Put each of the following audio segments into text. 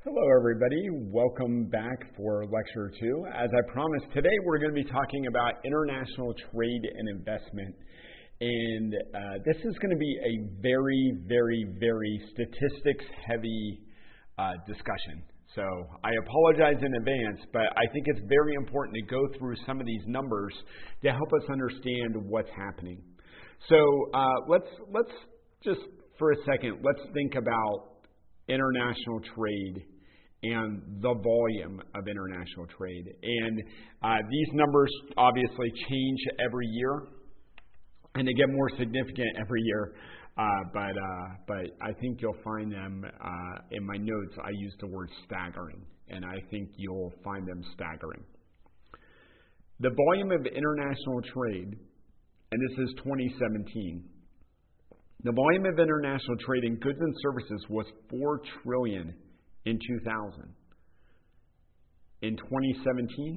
Hello, everybody. Welcome back for Lecture 2. As I promised, today we're going to be talking about international trade and investment. And this is going to be a very statistics-heavy discussion. So I apologize in advance, but I think it's very important to go through some of these numbers to help us understand what's happening. So let's just for a second, let's think about international trade and the volume of international trade. And these numbers obviously change every year, and they get more significant every year. But I think you'll find them, in my notes, I used the word staggering, and I think you'll find them staggering. The volume of international trade, and this is 2017, the volume of international trade in goods and services was $4 trillion in 2000. In 2017,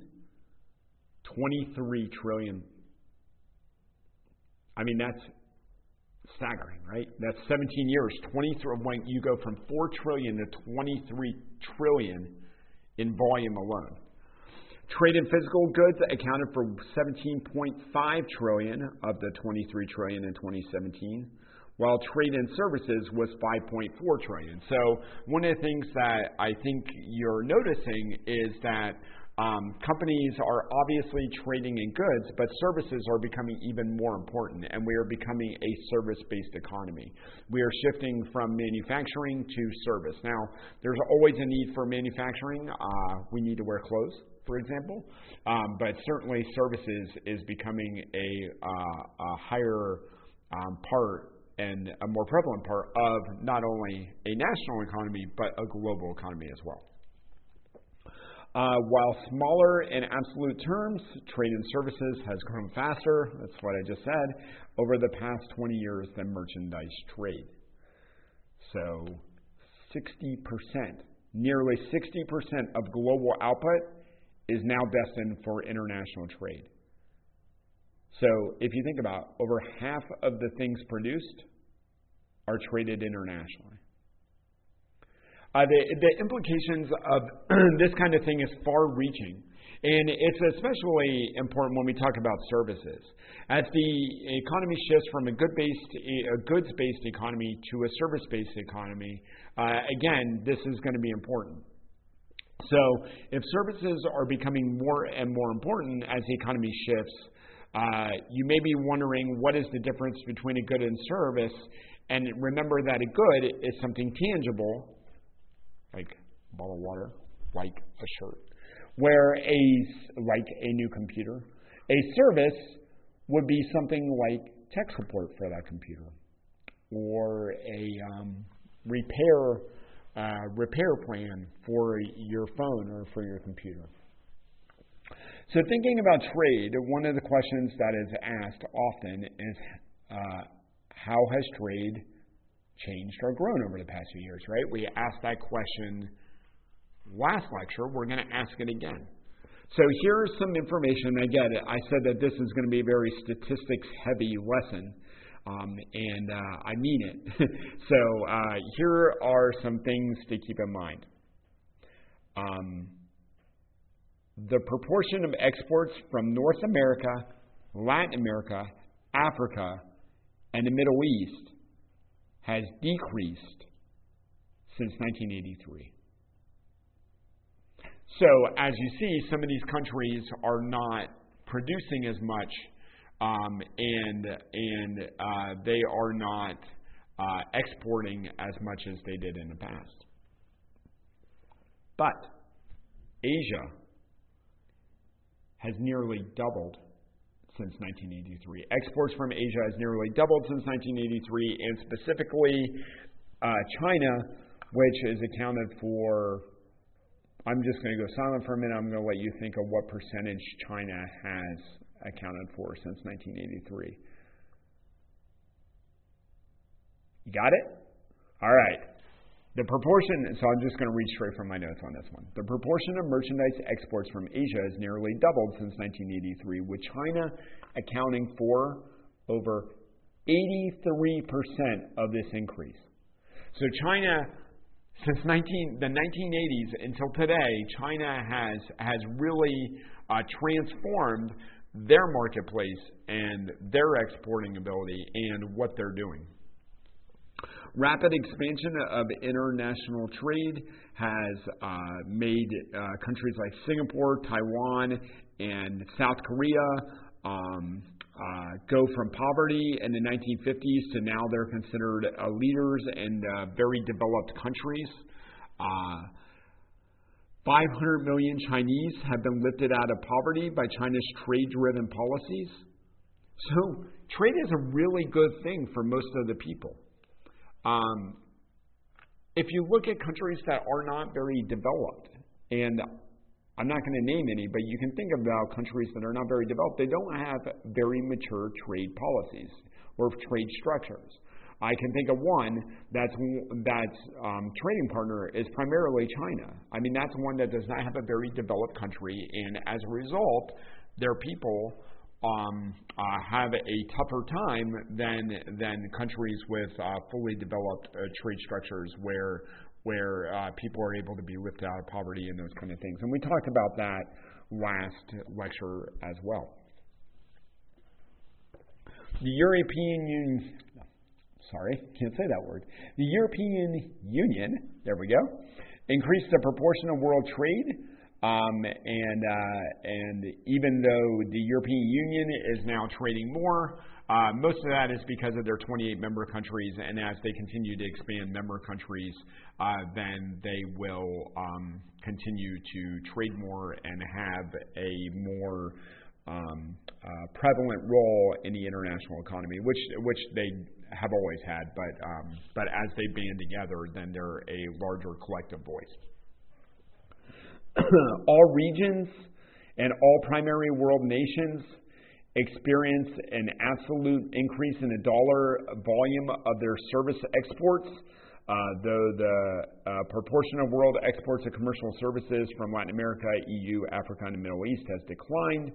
$23 trillion. I mean, that's staggering, right? That's 17 years. When you go from $4 trillion to $23 trillion in volume alone. Trade in physical goods accounted for $17.5 trillion of the $23 trillion in 2017. While trade in services was $5.4 trillion. So one of the things that I think you're noticing is that companies are obviously trading in goods, but services are becoming even more important, and we are becoming a service-based economy. We are shifting from manufacturing to service. Now, there's always a need for manufacturing. We need to wear clothes, for example, but certainly services is becoming a higher part and a more prevalent part of not only a national economy, but a global economy as well. While smaller in absolute terms, trade and services has grown faster, that's what I just said, over the past 20 years than merchandise trade. So 60%, nearly 60% of global output is now destined for international trade. So if you think about it, over half of the things produced are traded internationally. The implications of this kind of thing is far-reaching, and it's especially important when we talk about services. As the economy shifts from a goods-based economy to a service-based economy, again, this is going to be important. So if services are becoming more and more important as the economy shifts, you may be wondering what is the difference between a good and service. And remember that a good is something tangible, like a bottle of water, like a shirt, like a new computer. A service would be something like tech support for that computer, or a repair plan for your phone or for your computer. So thinking about trade, one of the questions that is asked often is how has trade changed or grown over the past few years, right? We asked that question last lecture. We're going to ask it again. So here's some information. Again, I said that this is going to be a very statistics-heavy lesson, and I mean it. So here are some things to keep in mind. The proportion of exports from North America, Latin America, Africa, and the Middle East has decreased since 1983. So as you see, some of these countries are not producing as much, and they are not exporting as much as they did in the past. But Asia has nearly doubled since 1983. Exports from Asia has nearly doubled since 1983, and specifically China, which is accounted for, I'm just going to go silent for a minute. I'm going to let you think of what percentage China has accounted for since 1983. You got it? All right. The proportion, so I'm just going to read straight from my notes on this one. The proportion of merchandise exports from Asia has nearly doubled since 1983, with China accounting for over 83% of this increase. So China the 1980s until today, China has really transformed their marketplace and their exporting ability and what they're doing. Rapid expansion of international trade has made countries like Singapore, Taiwan, and South Korea go from poverty in the 1950s to now they're considered leaders in very developed countries. 500 million Chinese have been lifted out of poverty by China's trade-driven policies. So trade is a really good thing for most of the people. If you look at countries that are not very developed, and I'm not going to name any, but you can think about countries that are not very developed, they don't have very mature trade policies or trade structures. I can think of one that's trading partner is primarily China. I mean, that's one that does not have a very developed country, and as a result, their people have a tougher time than countries with fully developed trade structures where people are able to be lifted out of poverty and those kind of things. And we talked about that last lecture as well. The European European Union, there we go, increased the proportion of world trade. And even though the European Union is now trading more, most of that is because of their 28 member countries, and as they continue to expand member countries, then they will continue to trade more and have a more prevalent role in the international economy, which they have always had, but as they band together, then they're a larger collective voice. All regions and all primary world nations experience an absolute increase in the dollar volume of their service exports, though the proportion of world exports of commercial services from Latin America, EU, Africa, and the Middle East has declined.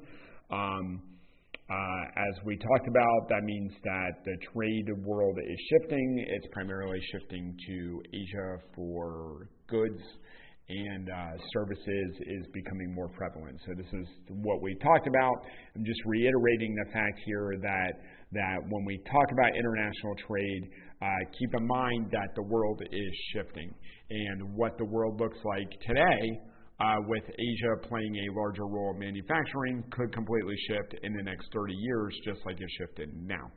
As we talked about, that means that the trade world is shifting. It's primarily shifting to Asia for goods, and services is becoming more prevalent. So this is what we talked about. I'm just reiterating the fact here that when we talk about international trade, keep in mind that the world is shifting. And what the world looks like today, with Asia playing a larger role in manufacturing, could completely shift in the next 30 years, just like it shifted now.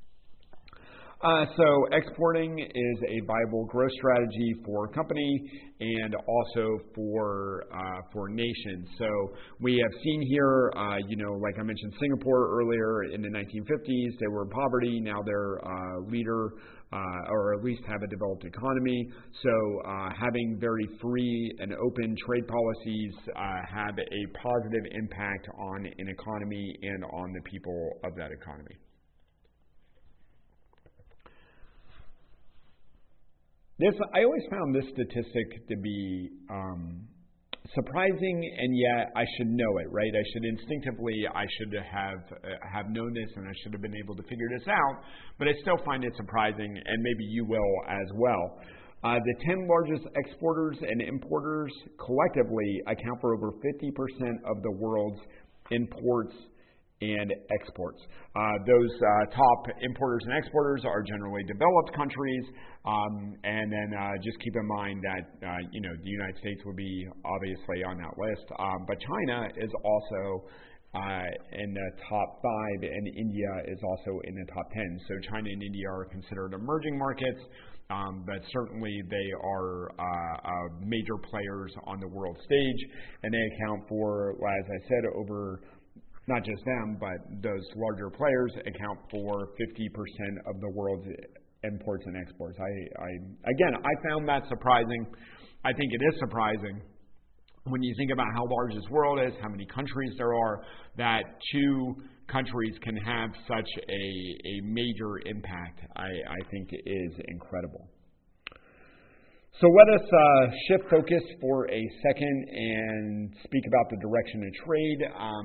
So exporting is a viable growth strategy for a company and also for nations. So we have seen here, like I mentioned, Singapore earlier in the 1950s, they were in poverty. Now they're a leader, or at least have a developed economy. So having very free and open trade policies have a positive impact on an economy and on the people of that economy. I always found this statistic to be surprising, and yet I should know it, right? I should have known this, and I should have been able to figure this out, but I still find it surprising, and maybe you will as well. The 10 largest exporters and importers collectively account for over 50% of the world's imports and exports. Those top importers and exporters are generally developed countries, and then just keep in mind that the United States would be obviously on that list, but China is also in the top 5, and India is also in the top 10. So China and India are considered emerging markets, but certainly they are major players on the world stage, and they account for, as I said, over. Not just them, but those larger players account for 50% of the world's imports and exports. I found that surprising. I think it is surprising when you think about how large this world is, how many countries there are, that 2 countries can have such a major impact. I think it is incredible. So let us shift focus for a second and speak about the direction of trade.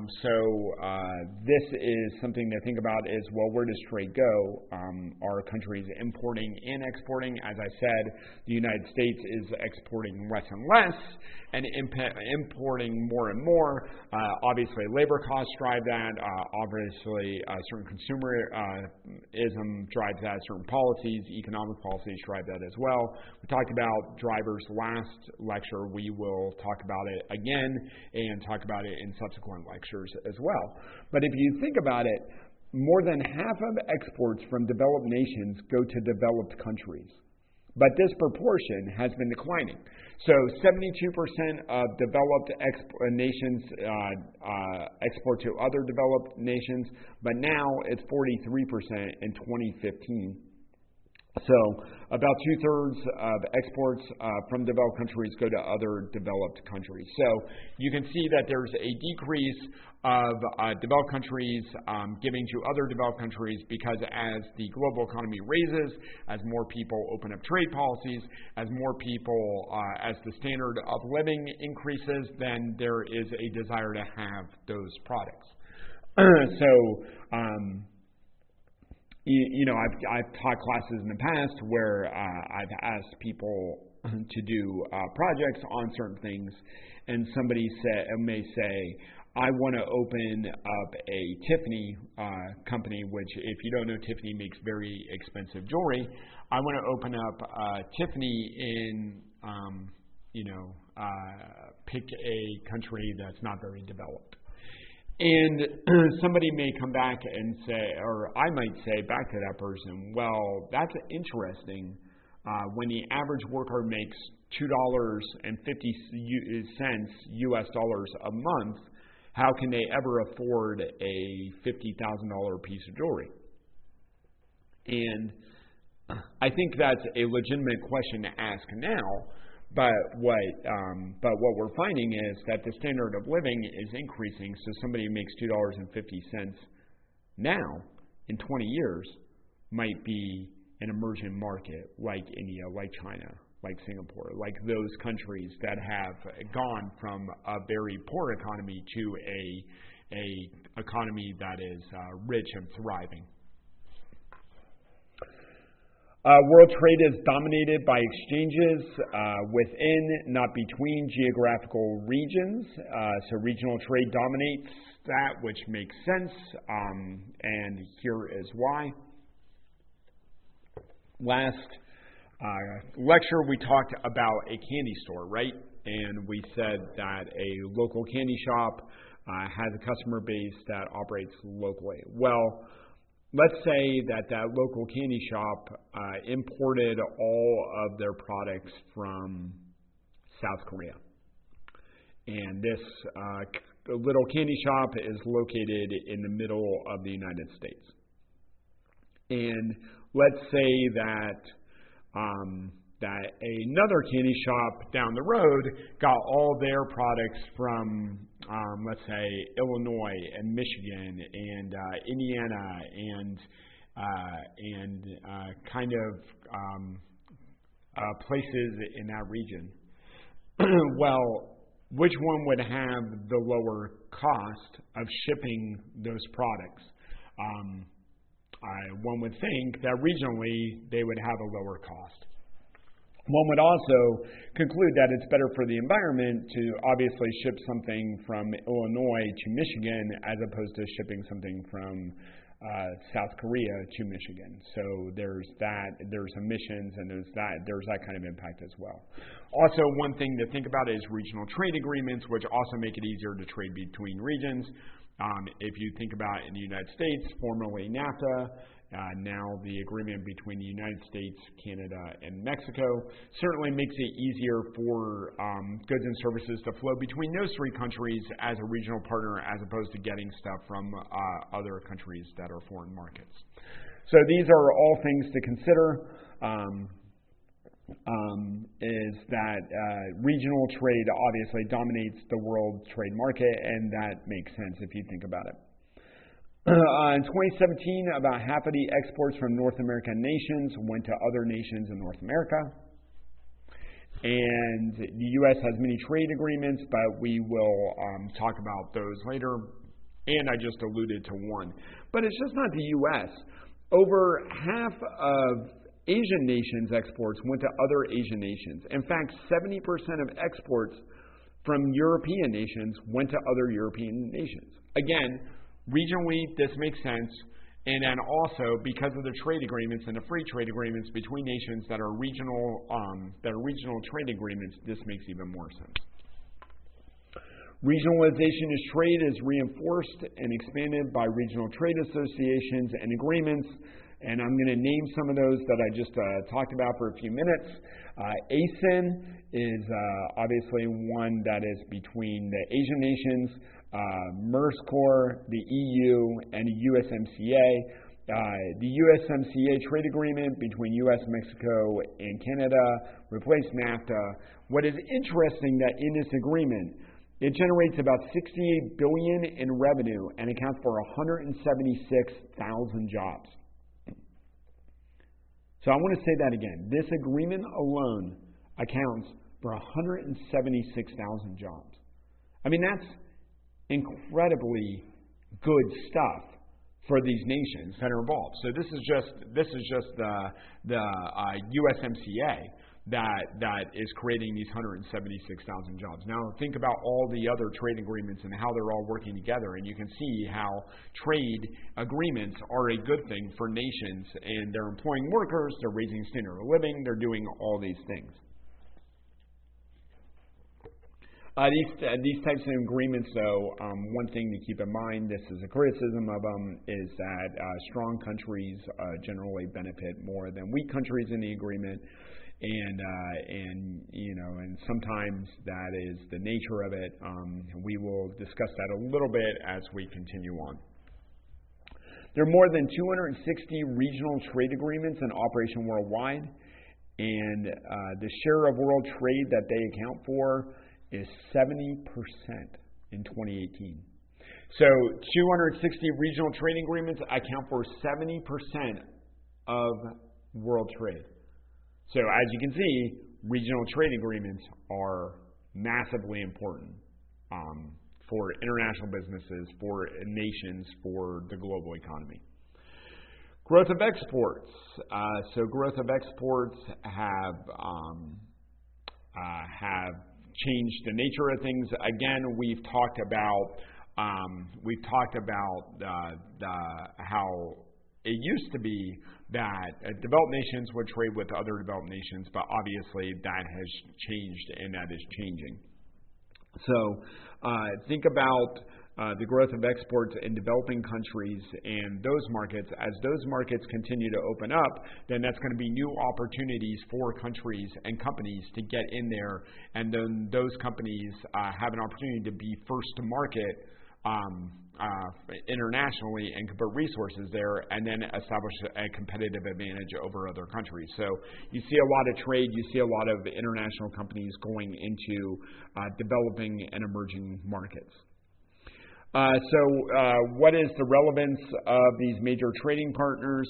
This is something to think about is, well, where does trade go? Are countries importing and exporting? As I said, the United States is exporting less and less and importing more and more. Obviously, labor costs drive that. Obviously, certain consumerism drives that. Certain policies, economic policies drive that as well. We talked about drivers last lecture. We will talk about it again and talk about it in subsequent lectures as well. But if you think about it, more than half of exports from developed nations go to developed countries. But this proportion has been declining. So 72% of developed nations export to other developed nations, but now it's 43% in 2015. So about 2/3 of exports from developed countries go to other developed countries. So you can see that there's a decrease of developed countries giving to other developed countries because as the global economy raises, as more people open up trade policies, as more people, as the standard of living increases, then there is a desire to have those products. I've taught classes in the past where I've asked people to do projects on certain things, and somebody may say, I want to open up a Tiffany company, which if you don't know, Tiffany makes very expensive jewelry. I want to open up Tiffany in, pick a country that's not very developed. And somebody may come back and say, or I might say back to that person, well, that's interesting. When the average worker makes $2.50 US dollars a month, how can they ever afford a $50,000 piece of jewelry? And I think that's a legitimate question to ask now. But what we're finding is that the standard of living is increasing. So somebody who makes $2.50 now in 20 years might be an emerging market like India, like China, like Singapore, like those countries that have gone from a very poor economy to a economy that is rich and thriving. World trade is dominated by exchanges within, not between, geographical regions. So regional trade dominates that, which makes sense, and here is why. Last lecture, we talked about a candy store, right? And we said that a local candy shop has a customer base that operates locally. Well, let's say that local candy shop imported all of their products from South Korea. And this little candy shop is located in the middle of the United States. And let's say that another candy shop down the road got all their products from, let's say, Illinois and Michigan and Indiana and places in that region. Well, which one would have the lower cost of shipping those products? One would think that regionally they would have a lower cost. One would also conclude that it's better for the environment to obviously ship something from Illinois to Michigan as opposed to shipping something from South Korea to Michigan. So there's emissions, and there's that kind of impact as well. Also, one thing to think about is regional trade agreements, which also make it easier to trade between regions. If you think about in the United States, formerly NAFTA, now the agreement between the United States, Canada, and Mexico certainly makes it easier for goods and services to flow between those three countries as a regional partner as opposed to getting stuff from other countries that are foreign markets. So these are all things to consider. Is that regional trade obviously dominates the world trade market, and that makes sense if you think about it. In 2017, about half of the exports from North American nations went to other nations in North America. And the U.S. has many trade agreements, but we will talk about those later. And I just alluded to one. But it's just not the U.S. Over half of Asian nations' exports went to other Asian nations. In fact, 70% of exports from European nations went to other European nations. Again, regionally, this makes sense. And then also, because of the trade agreements and the free trade agreements between nations that are regional trade agreements, this makes even more sense. Regionalization of trade is reinforced and expanded by regional trade associations and agreements. And I'm going to name some of those that I just talked about for a few minutes. ASEAN is obviously one that is between the Asian nations, MERCOSUR, the EU, and the USMCA. The USMCA trade agreement between U.S., Mexico, and Canada replaced NAFTA. What is interesting that in this agreement, it generates about $68 billion in revenue and accounts for 176,000 jobs. So I want to say that again. This agreement alone accounts for 176,000 jobs. I mean, that's incredibly good stuff for these nations that are involved. So this is just the USMCA that is creating these 176,000 jobs. Now think about all the other trade agreements and how they're all working together, and you can see how trade agreements are a good thing for nations, and they're employing workers, they're raising standard of living, they're doing all these things. These types of agreements, though, one thing to keep in mind, this is a criticism of them, is that strong countries generally benefit more than weak countries in the agreement, and sometimes that is the nature of it. We will discuss that a little bit as we continue on. There are more than 260 regional trade agreements in operation worldwide, and the share of world trade that they account for is 70% in 2018. So 260 regional trading agreements account for 70% of world trade. So as you can see, regional trade agreements are massively important for international businesses, for nations, for the global economy. Growth of exports. So growth of exports have changed the nature of things. Again, we've talked about how it used to be that developed nations would trade with other developed nations, but obviously that has changed and that is changing. So think about the growth of exports in developing countries and those markets. As those markets continue to open up, then that's going to be new opportunities for countries and companies to get in there, and then those companies have an opportunity to be first to market internationally and can put resources there and then establish a competitive advantage over other countries. So you see a lot of trade, you see a lot of international companies going into developing and emerging markets. What is the relevance of these major trading partners?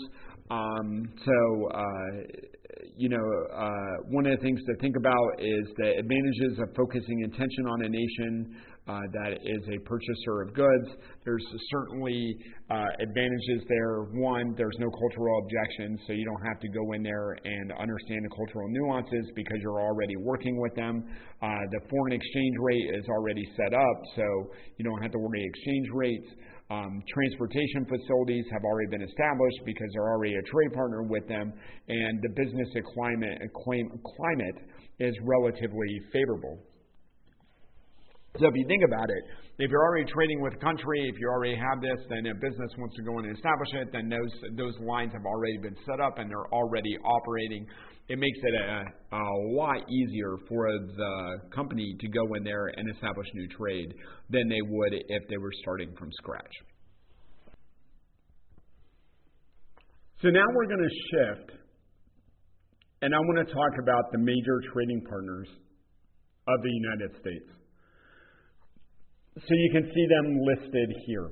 One of the things to think about is the advantages of focusing attention on a nation that is a purchaser of goods. There's certainly advantages there. One, there's no cultural objections, so you don't have to go in there and understand the cultural nuances because you're already working with them. The foreign exchange rate is already set up, so you don't have to worry exchange rates. Transportation facilities have already been established because they're already a trade partner with them, and the business climate is relatively favorable. So if you think about it, if you're already trading with a country, if you already have this, then a business wants to go in and establish it, then those lines have already been set up and they're already operating. It makes it a lot easier for the company to go in there and establish new trade than they would if they were starting from scratch. So now we're going to shift, and I want to talk about the major trading partners of the United States. So you can see them listed here.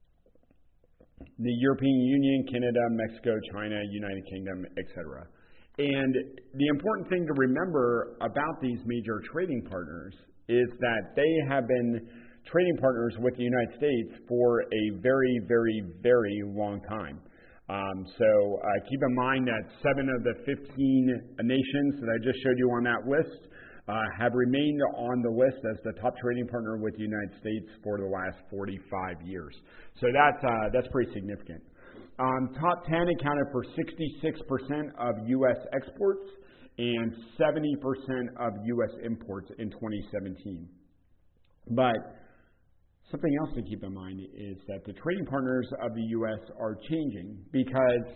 The European Union, Canada, Mexico, China, United Kingdom, etc. And the important thing to remember about these major trading partners is that they have been trading partners with the United States for a very, very, very long time. So keep in mind that 7 of the 15 nations that I just showed you on that list have remained on the list as the top trading partner with the United States for the last 45 years. So that's pretty significant. Top 10 accounted for 66% of U.S. exports and 70% of U.S. imports in 2017. But something else to keep in mind is that the trading partners of the U.S. are changing because,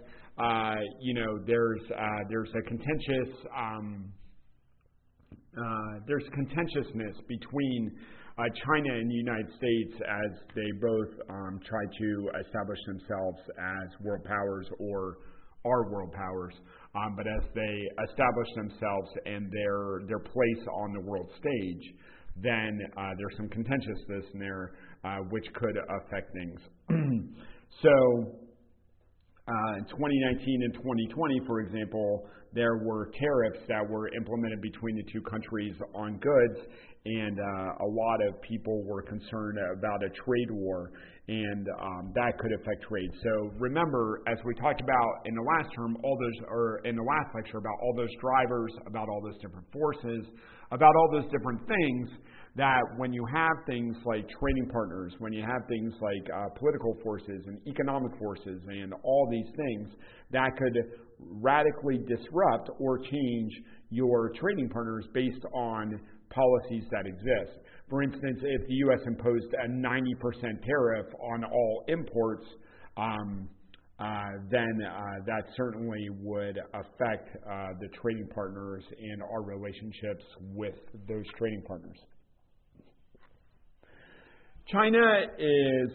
there's contentiousness between China and the United States as they both try to establish themselves as world powers or are world powers. But as they establish themselves and their place on the world stage, then there's some contentiousness in there which could affect things. So in 2019 and 2020, for example, there were tariffs that were implemented between the two countries on goods, and a lot of people were concerned about a trade war, and that could affect trade. So remember, as we talked about in the last term, in the last lecture, about all those drivers, about all those different forces, about all those different things, that when you have things like trading partners, when you have things like political forces and economic forces and all these things, that could radically disrupt or change your trading partners based on policies that exist. For instance, if the U.S. imposed a 90% tariff on all imports, then that certainly would affect the trading partners and our relationships with those trading partners. China is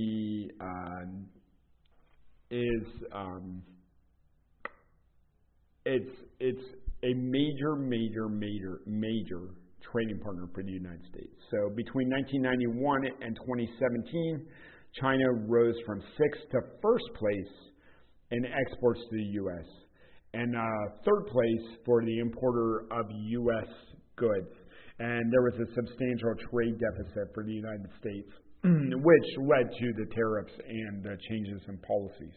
it's a major trading partner for the United States. So between 1991 and 2017, China rose from 6th to 1st place in exports to the U.S. and 3rd place for the importer of U.S. goods. And there was a substantial trade deficit for the United States, which led to the tariffs and the changes in policies.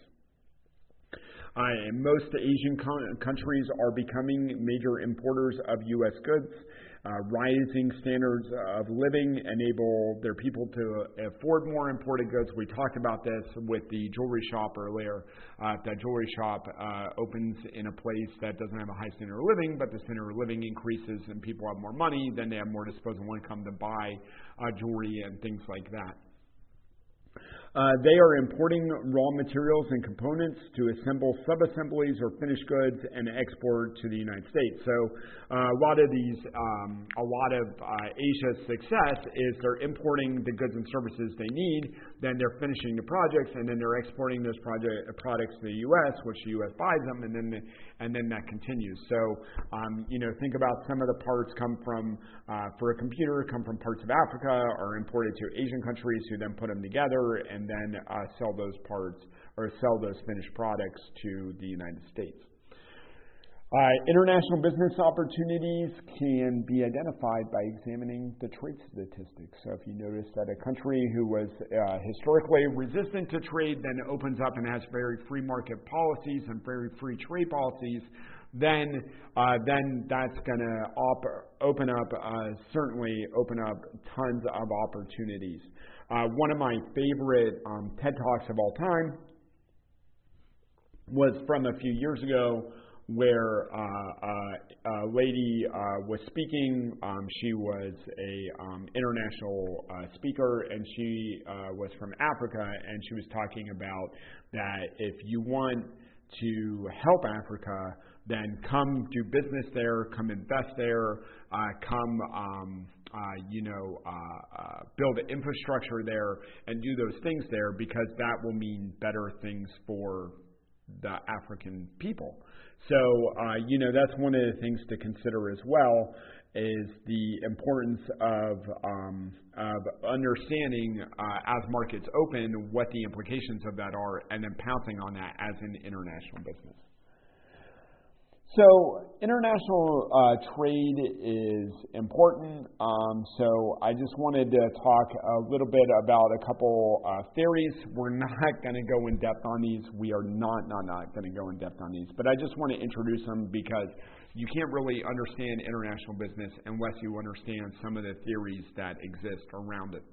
Most Asian countries are becoming major importers of U.S. goods. Rising standards of living enable their people to afford more imported goods. We talked about this with the jewelry shop earlier. If that jewelry shop opens in a place that doesn't have a high standard of living, but the standard of living increases and people have more money, then they have more disposable income to buy jewelry and things like that. They are importing raw materials and components to assemble sub-assemblies or finished goods and export to the United States. So a lot of Asia's success is they're importing the goods and services they need, then they're finishing the projects, and then they're exporting those products to the U.S., which the U.S. buys them, and then that continues. So think about some of the parts come from for a computer come from parts of Africa, are imported to Asian countries who then put them together and then sell those parts or sell those finished products to the United States. International business opportunities can be identified by examining the trade statistics. So if you notice that a country who was historically resistant to trade then opens up and has very free market policies and very free trade policies, then that's going to certainly open up tons of opportunities. One of my favorite TED Talks of all time was from a few years ago, where a lady was speaking. She was a international speaker, and she was from Africa, and she was talking about that if you want to help Africa, then come do business there, come invest there, build infrastructure there, and do those things there, because that will mean better things for the African people. So, that's one of the things to consider as well, is the importance of understanding as markets open what the implications of that are, and then pouncing on that as an international business. So international trade is important. So I just wanted to talk a little bit about a couple theories. We're not going to go in depth on these. We are not going to go in depth on these. But I just want to introduce them because you can't really understand international business unless you understand some of the theories that exist around it.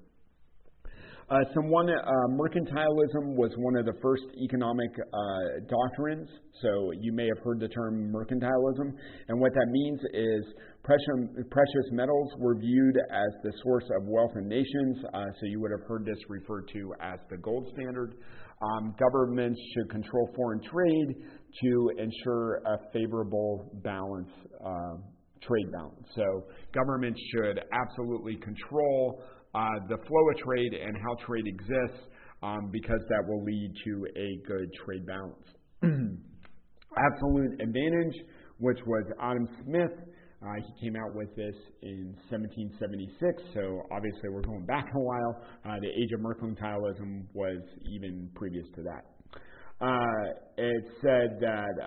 Mercantilism was one of the first economic doctrines. So you may have heard the term mercantilism. And what that means is precious metals were viewed as the source of wealth in nations. So you would have heard this referred to as the gold standard. Governments should control foreign trade to ensure a favorable balance, trade balance. So governments should absolutely control the flow of trade and how trade exists, because that will lead to a good trade balance. Absolute advantage, which was Adam Smith. He came out with this in 1776, so obviously we're going back a while. The age of mercantilism was even previous to that. It said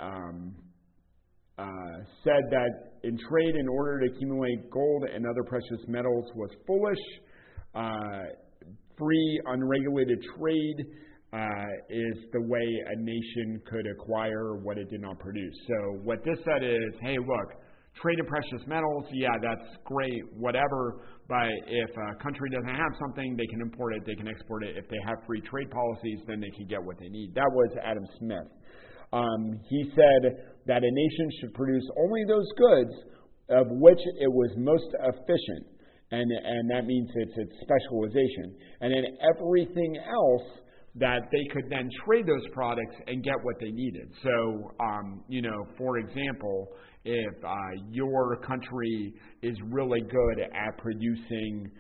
that in trade, in order to accumulate gold and other precious metals was foolish. Free, unregulated trade is the way a nation could acquire what it did not produce. So what this said is, hey, look, trade in precious metals, yeah, that's great, whatever, but if a country doesn't have something, they can import it, they can export it. If they have free trade policies, then they can get what they need. That was Adam Smith. He said that a nation should produce only those goods of which it was most efficient. And that means it's specialization. And then everything else that they could then trade those products and get what they needed. So, for example, if your country is really good at producing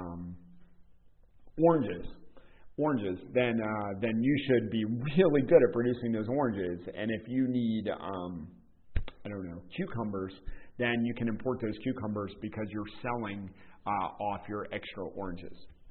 oranges, then you should be really good at producing those oranges. And if you need, cucumbers, then you can import those cucumbers because you're selling off your extra oranges.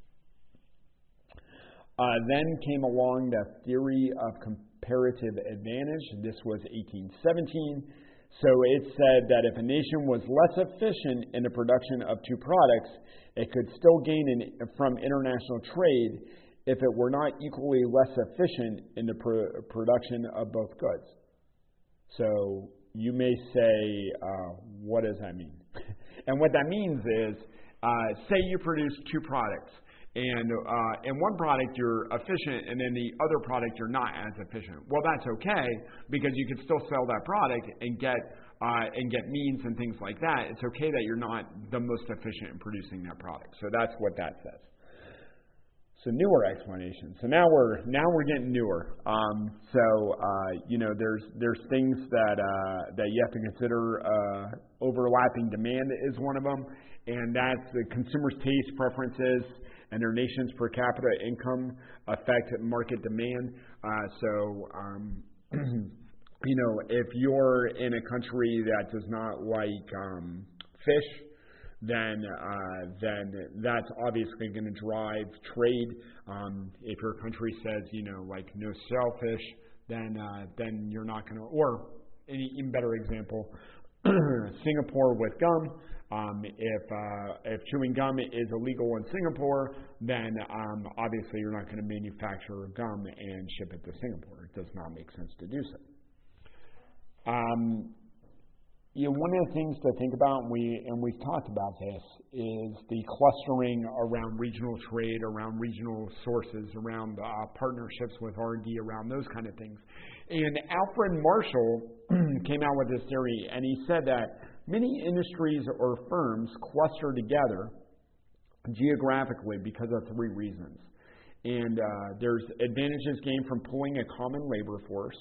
Then came along the theory of comparative advantage. This was 1817. So it said that if a nation was less efficient in the production of two products, it could still gain from international trade if it were not equally less efficient in the production of both goods. So you may say, what does that mean? And what that means is, say you produce two products, and in one product you're efficient, and then the other product you're not as efficient. Well, that's okay, because you can still sell that product and get means and things like that. It's okay that you're not the most efficient in producing that product. So that's what that says. So newer explanation. So now we're getting newer. There's things that you have to consider. Overlapping demand is one of them, and that's the consumer's taste preferences and their nation's per capita income affect market demand. If you're in a country that does not like fish, then that's obviously going to drive trade. If your country says, no shellfish, then you're not going to. Or an even better example, Singapore with gum. If chewing gum is illegal in Singapore, then obviously you're not going to manufacture gum and ship it to Singapore. It does not make sense to do so. One of the things to think about, and we've talked about this, is the clustering around regional trade, around regional sources, around partnerships with R&D, around those kind of things. And Alfred Marshall came out with this theory, and he said that many industries or firms cluster together geographically because of three reasons. And there's advantages gained from pulling a common labor force.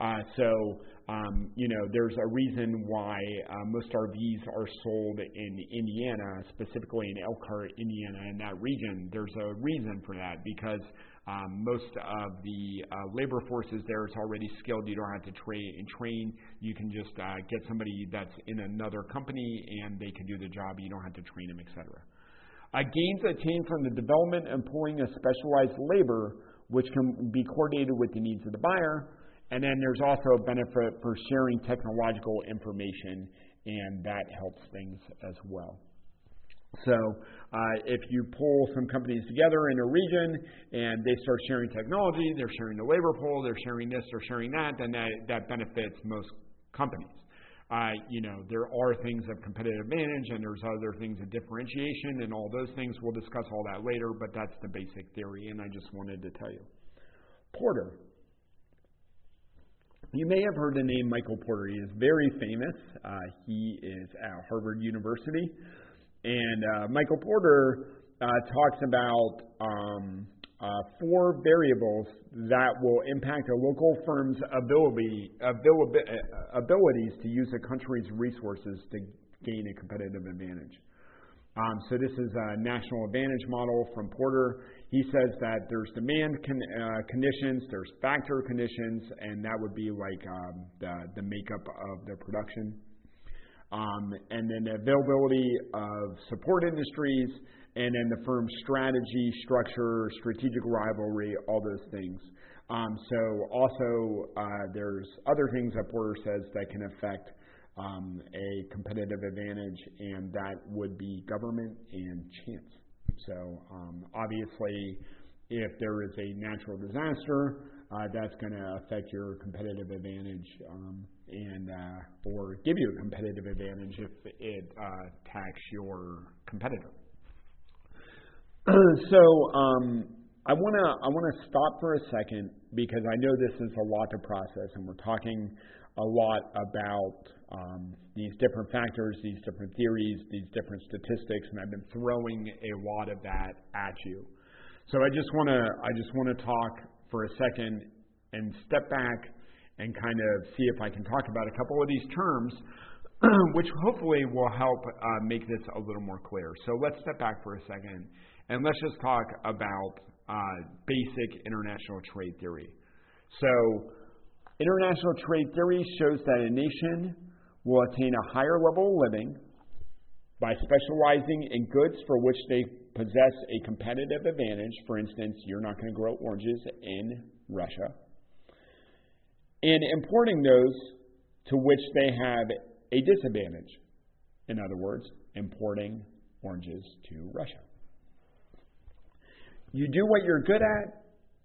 There's a reason why most RVs are sold in Indiana, specifically in Elkhart, Indiana, in that region. There's a reason for that because most of the labor forces there is already skilled. You don't have to train. You can just get somebody that's in another company and they can do the job. You don't have to train them, etc. Gains attained from the development and pulling of specialized labor, which can be coordinated with the needs of the buyer. And then there's also a benefit for sharing technological information, and that helps things as well. So if you pull some companies together in a region and they start sharing technology, they're sharing the labor pool, they're sharing this, they're sharing that, then that benefits most companies. There are things of competitive advantage and there's other things of differentiation and all those things. We'll discuss all that later, but that's the basic theory, and I just wanted to tell you. Porter. You may have heard the name Michael Porter. He is very famous. He is at Harvard University. And Michael Porter talks about 4 variables that will impact a local firm's abilities to use a country's resources to gain a competitive advantage. So this is a national advantage model from Porter. He says that there's demand conditions, there's factor conditions, and that would be like the makeup of the production. And then the availability of support industries, and then the firm's strategy, structure, strategic rivalry, all those things. So also there's other things that Porter says that can affect a competitive advantage, and that would be government and chance. So obviously, if there is a natural disaster, that's going to affect your competitive advantage or give you a competitive advantage if it attacks your competitor. So I want to stop for a second because I know this is a lot to process, and we're talking a lot about these different factors, these different theories, these different statistics, and I've been throwing a lot of that at you. So I just want to talk for a second and step back and kind of see if I can talk about a couple of these terms, which hopefully will help make this a little more clear. So let's step back for a second and let's just talk about basic international trade theory. So international trade theory shows that a nation will attain a higher level of living by specializing in goods for which they possess a competitive advantage. For instance, you're not going to grow oranges in Russia. And importing those to which they have a disadvantage. In other words, importing oranges to Russia. You do what you're good at,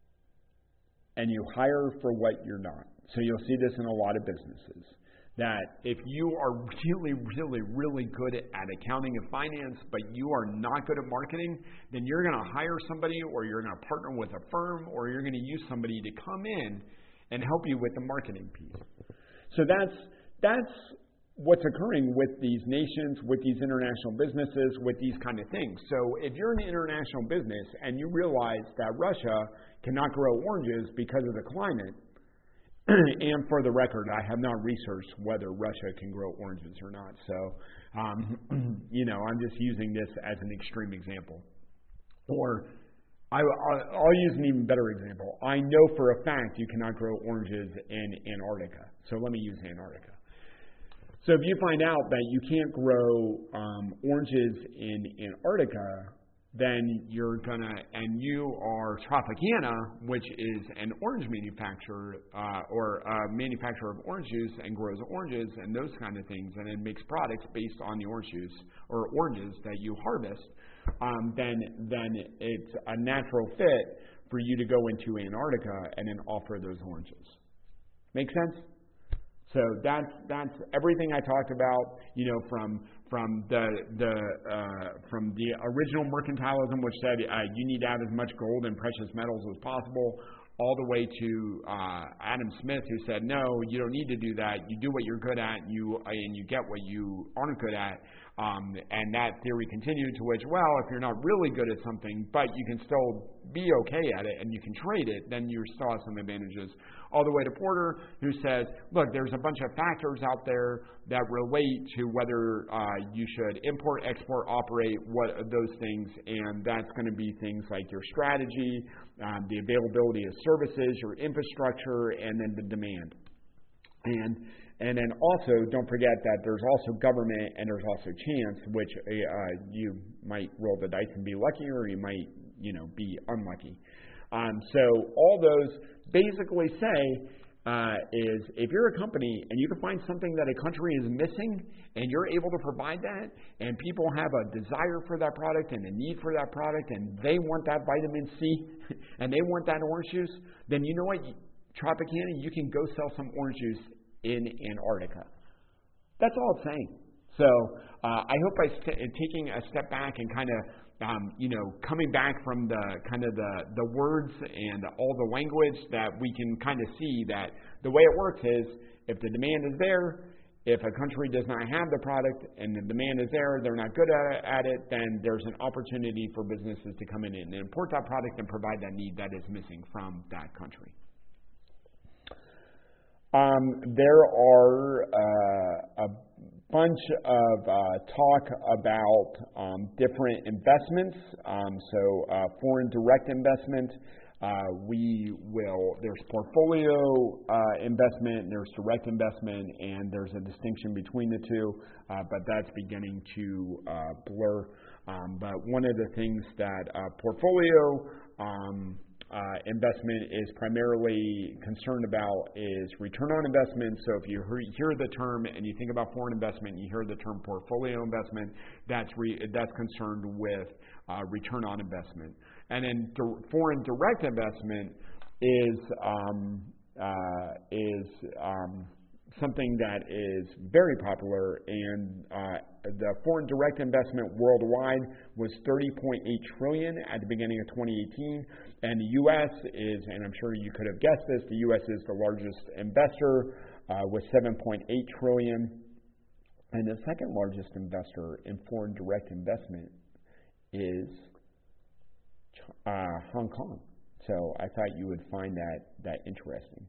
and you hire for what you're not. So you'll see this in a lot of businesses. That if you are really good at accounting and finance, but you are not good at marketing, then you're going to hire somebody, or you're going to partner with a firm, or you're going to use somebody to come in and help you with the marketing piece. So that's what's occurring with these nations, with these international businesses, with these kind of things. So if you're an international business and you realize that Russia cannot grow oranges because of the climate, and for the record, I have not researched whether Russia can grow oranges or not. So, I'm just using this as an extreme example. Or I'll use an even better example. I know for a fact you cannot grow oranges in Antarctica. So let me use Antarctica. So if you find out that you can't grow oranges in Antarctica, then you're and you are Tropicana, which is an orange manufacturer or a manufacturer of orange juice and grows oranges and those kind of things, and then makes products based on the orange juice or oranges that you harvest, then it's a natural fit for you to go into Antarctica and then offer those oranges. Make sense? So that's everything I talked about, from the original mercantilism, which said you need to have as much gold and precious metals as possible, all the way to Adam Smith, who said, no, you don't need to do that. You do what you're good at, and you get what you aren't good at. And that theory continued, to which, well, if you're not really good at something, but you can still be okay at it and you can trade it, then you still have some advantages. All the way to Porter, who says, look, there's a bunch of factors out there that relate to whether you should import, export, operate, what those things, and that's going to be things like your strategy, the availability of services, your infrastructure, and then the demand. And then also, don't forget that there's also government and there's also chance, which you might roll the dice and be lucky, or you might, be unlucky. So all those basically say is if you're a company and you can find something that a country is missing and you're able to provide that, and people have a desire for that product and a need for that product, and they want that vitamin C and they want that orange juice, then you know what, Tropicana, you can go sell some orange juice in Antarctica. That's all it's saying. So I hope by taking a step back and kind of coming back from the words and all the language, that we can kind of see that the way it works is, if the demand is there, if a country does not have the product and the demand is there, they're not good at it, then there's an opportunity for businesses to come in and import that product and provide that need that is missing from that country. There are a bunch of talk about different investments. So foreign direct investment, there's portfolio investment, there's direct investment, and there's a distinction between the two, but that's beginning to blur. But one of the things that portfolio investment is primarily concerned about is return on investment. So if you hear the term and you think about foreign investment, you hear the term portfolio investment, that's concerned with return on investment. And then foreign direct investment is something that is very popular, and the foreign direct investment worldwide was $30.8 trillion at the beginning of 2018, and the U.S. is, and I'm sure you could have guessed this, the U.S. is the largest investor with $7.8 trillion, and the second largest investor in foreign direct investment is Hong Kong. So I thought you would find that interesting.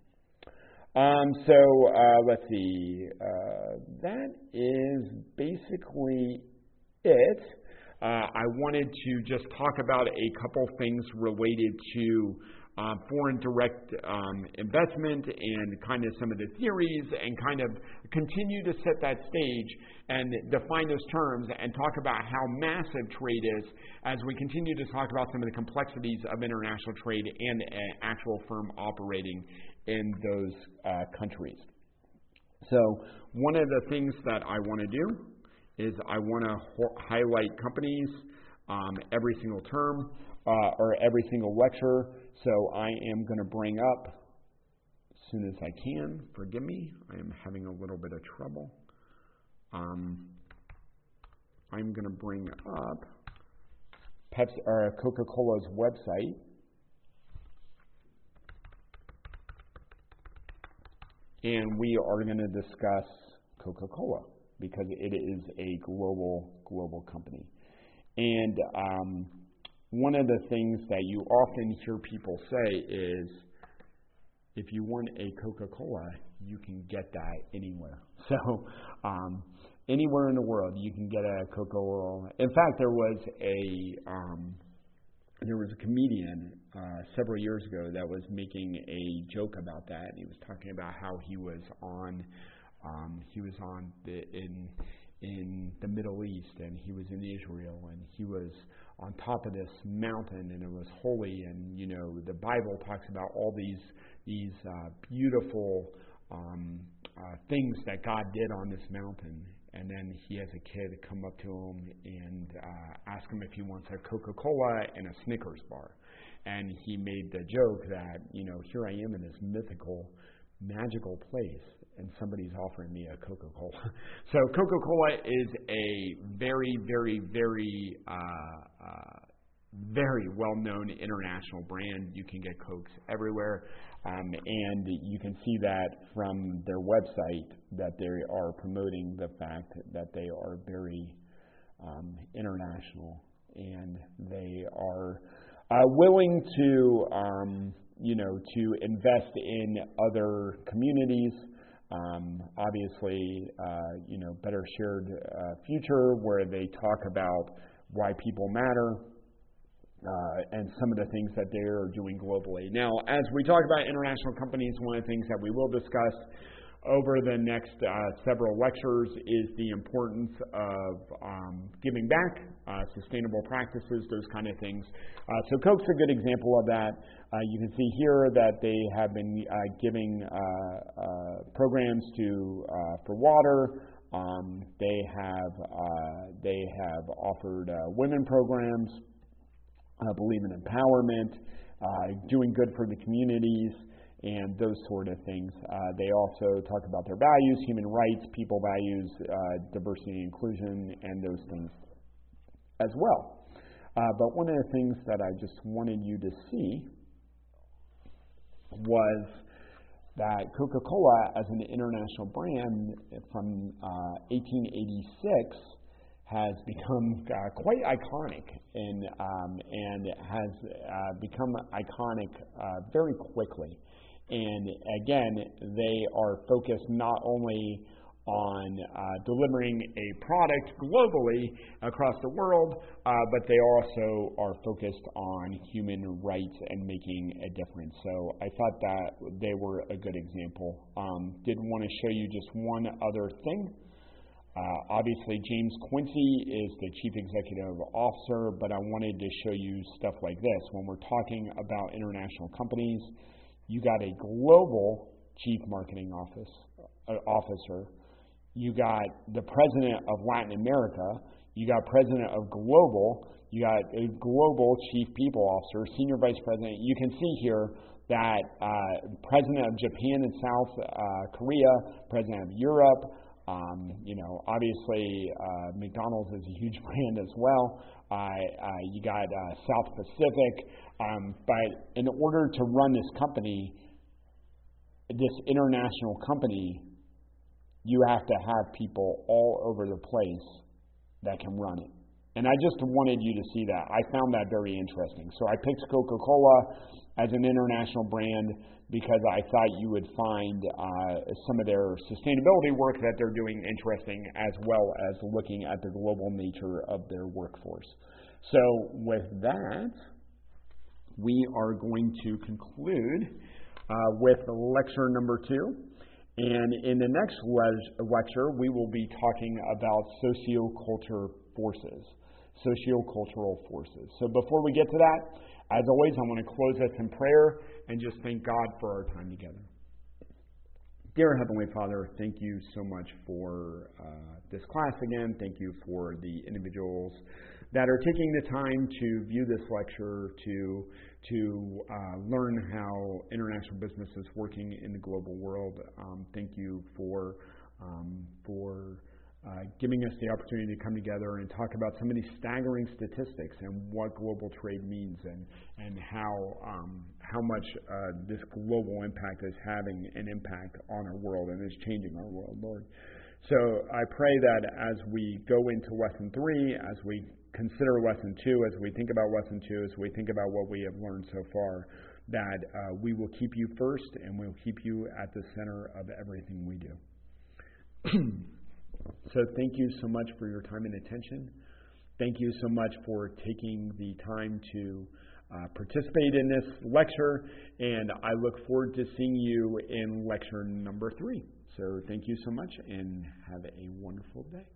Let's see. That is basically it. I wanted to just talk about a couple things related to foreign direct investment and kind of some of the theories, and kind of continue to set that stage and define those terms and talk about how massive trade is, as we continue to talk about some of the complexities of international trade and an actual firm operating in those countries. So one of the things that I want to do is I want to highlight companies every single term or every single lecture. So I am going to bring up, as soon as I can, forgive me, I am having a little bit of trouble. I'm going to bring up Coca-Cola's website. And we are going to discuss Coca-Cola because it is a global company. And one of the things that you often hear people say is, if you want a Coca-Cola, you can get that anywhere. So anywhere in the world, you can get a Coca-Cola. In fact, there was a comedian several years ago that was making a joke about that. He was talking about how he was in the Middle East, and he was in Israel, and he was on top of this mountain, and it was holy, and the Bible talks about all these beautiful things that God did on this mountain. And then he has a kid come up to him and ask him if he wants a Coca-Cola and a Snickers bar. And he made the joke that, here I am in this mythical, magical place, and somebody's offering me a Coca-Cola. So Coca-Cola is a very, very, very, very well-known international brand. You can get Cokes everywhere. And you can see that from their website that they are promoting the fact that they are very international, and they are willing to, to invest in other communities. Obviously, Better Shared Future, where they talk about why people matter. And some of the things that they are doing globally. Now, as we talk about international companies, one of the things that we will discuss over the next several lectures is the importance of giving back, sustainable practices, those kind of things. So Coke's a good example of that. You can see here that they have been giving programs for water. They have offered women programs, believe in empowerment, doing good for the communities, and those sort of things. They also talk about their values, human rights, people values, diversity and inclusion, and those things as well. But one of the things that I just wanted you to see was that Coca-Cola, as an international brand from 1886, has become quite iconic and has become iconic very quickly. And again, they are focused not only on delivering a product globally across the world, but they also are focused on human rights and making a difference. So I thought that they were a good example. Did want to show you just one other thing. Obviously, James Quincy is the Chief Executive Officer, but I wanted to show you stuff like this. When we're talking about international companies, you got a global Chief Marketing Officer. You got the President of Latin America. You got President of Global. You got a Global Chief People Officer, Senior Vice President. You can see here that President of Japan and South Korea, President of Europe. Obviously, McDonald's is a huge brand as well. You got South Pacific. But in order to run this company, this international company, you have to have people all over the place that can run it. And I just wanted you to see that. I found that very interesting. So I picked Coca-Cola as an international brand because I thought you would find some of their sustainability work that they're doing interesting, as well as looking at the global nature of their workforce. So with that, we are going to conclude with lecture number 2. And in the next lecture, we will be talking about sociocultural forces. So before we get to that, as always, I want to close us in prayer and just thank God for our time together. Dear Heavenly Father, thank you so much for this class again. Thank you for the individuals that are taking the time to view this lecture, to learn how international business is working in the global world. Thank you for giving us the opportunity to come together and talk about some of these staggering statistics and what global trade means and how much this global impact is having an impact on our world and is changing our world, Lord. So I pray that as we go into Lesson 3, as we consider Lesson 2, as we think about Lesson 2, as we think about what we have learned so far, that we will keep you first and we'll keep you at the center of everything we do. So thank you so much for your time and attention. Thank you so much for taking the time to participate in this lecture, and I look forward to seeing you in lecture number 3. So thank you so much, and have a wonderful day.